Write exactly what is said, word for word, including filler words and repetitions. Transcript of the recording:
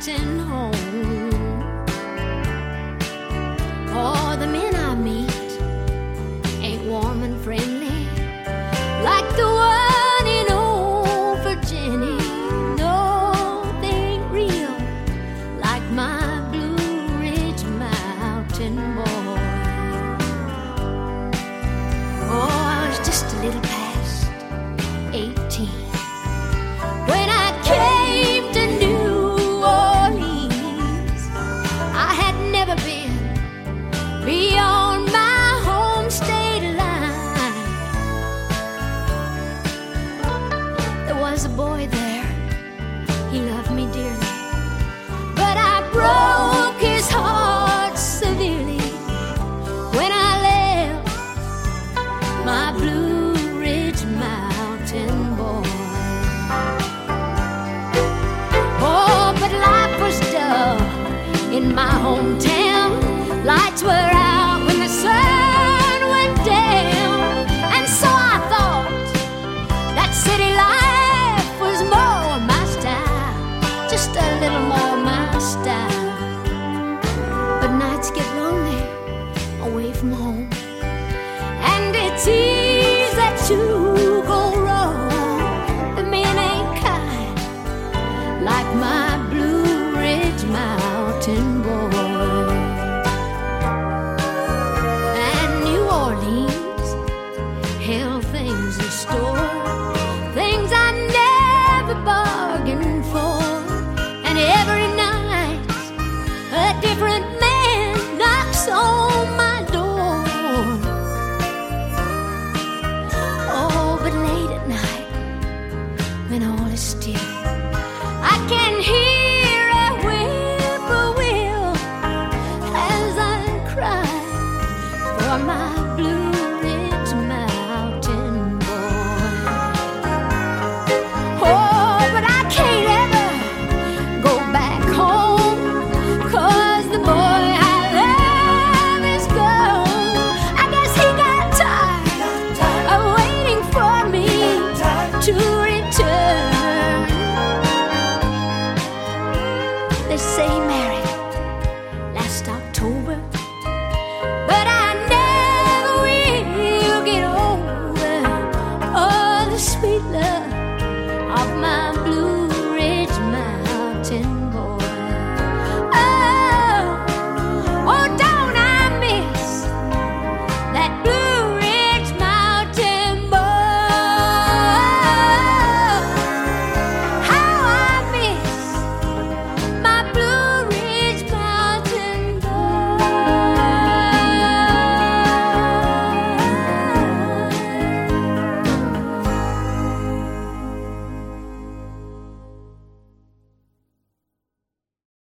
mountain home. Oh, the men I meet ain't warm and friendly like the one in old Virginia. No, they ain't real like my Blue Ridge Mountain boy. Oh, I was just a little past eighteen when I came to New Orleans. I had never been beyond my home state line. There was a boy there, he loved me dearly, but I broke his heart severely when I left my Blue Ridge Mountain boy. Oh, but life was dull in my hometown. Lights were out when the sun went down, and so I thought that city life was more my style, just a little more my style. But nights get lonely away from home, and it's easy to go wrong. The men ain't kind like my Blue Ridge Mountain boy. And New Orleans held things in store, things I never bargained for. And every night a different man knocks on my door. Oh, but late at night, when all is still, I can hear a whippoorwill as I cry for my Blue Ridge Mountain boy. Oh, but I can't ever go back home, 'cause the boy I love is gone. I guess he got tired of waiting for me to return. They say he married last October, but I never will get over oh, the sweet love of my Blue